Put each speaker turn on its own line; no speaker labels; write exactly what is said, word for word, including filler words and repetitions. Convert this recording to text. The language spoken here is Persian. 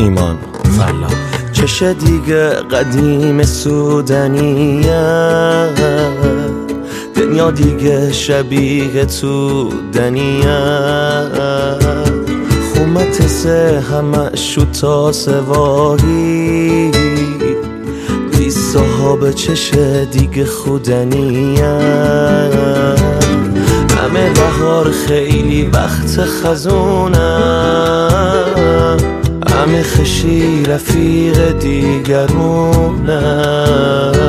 ایمان فلا.
چش دیگه قدیم سودنیه، دنیا دیگه شبیه تو دنیه، خومت سه همه شوتا سواری، بی صحاب چش دیگه خودنیه، همه بهار خیلی وقت خزونه، همه خشی رفیق دیگرونه.